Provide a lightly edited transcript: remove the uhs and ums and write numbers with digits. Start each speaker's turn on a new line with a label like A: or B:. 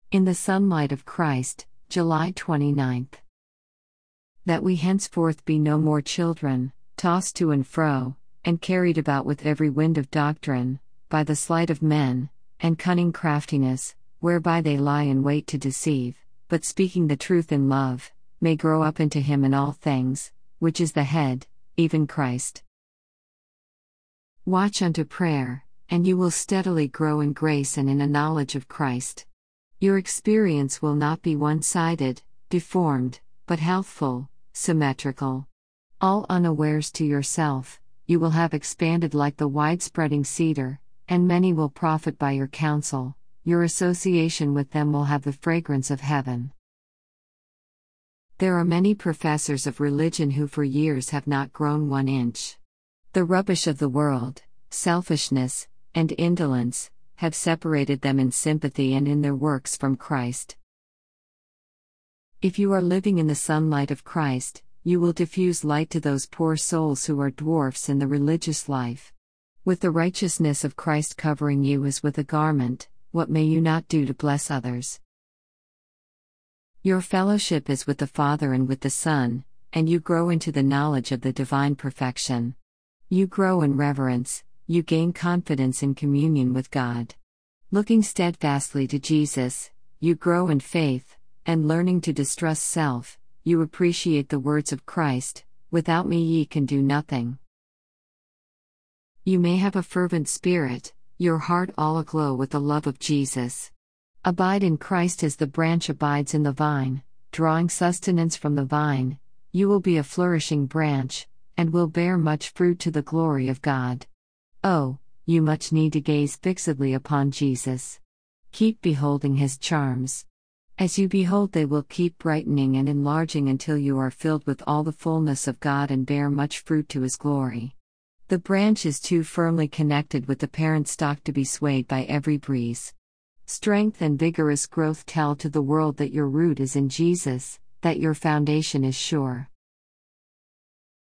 A: In the Sunlight of Christ, July 29th. That we henceforth be no more children, tossed to and fro, and carried about with every wind of doctrine, by the sleight of men, and cunning craftiness, whereby they lie in wait to deceive, but speaking the truth in love, may grow up into Him in all things, which is the head, even Christ. Watch unto prayer, and you will steadily grow in grace and in a knowledge of Christ. Your experience will not be one-sided, deformed, but healthful, symmetrical. All unawares to yourself, you will have expanded like the wide-spreading cedar, and many will profit by your counsel. Your association with them will have the fragrance of heaven. There are many professors of religion who for years have not grown 1 inch. The rubbish of the world, selfishness, and indolence, have separated them in sympathy and in their works from Christ. If you are living in the sunlight of Christ, you will diffuse light to those poor souls who are dwarfs in the religious life. With the righteousness of Christ covering you as with a garment, what may you not do to bless others? Your fellowship is with the Father and with the Son, and you grow into the knowledge of the divine perfection. You grow in reverence, you gain confidence in communion with God. Looking steadfastly to Jesus, you grow in faith, and learning to distrust self, you appreciate the words of Christ, "Without me ye can do nothing." You may have a fervent spirit, your heart all aglow with the love of Jesus. Abide in Christ as the branch abides in the vine, drawing sustenance from the vine. You will be a flourishing branch, and will bear much fruit to the glory of God. Oh, you much need to gaze fixedly upon Jesus. Keep beholding His charms. As you behold, they will keep brightening and enlarging until you are filled with all the fullness of God and bear much fruit to His glory. The branch is too firmly connected with the parent stock to be swayed by every breeze. Strength and vigorous growth tell to the world that your root is in Jesus, that your foundation is sure.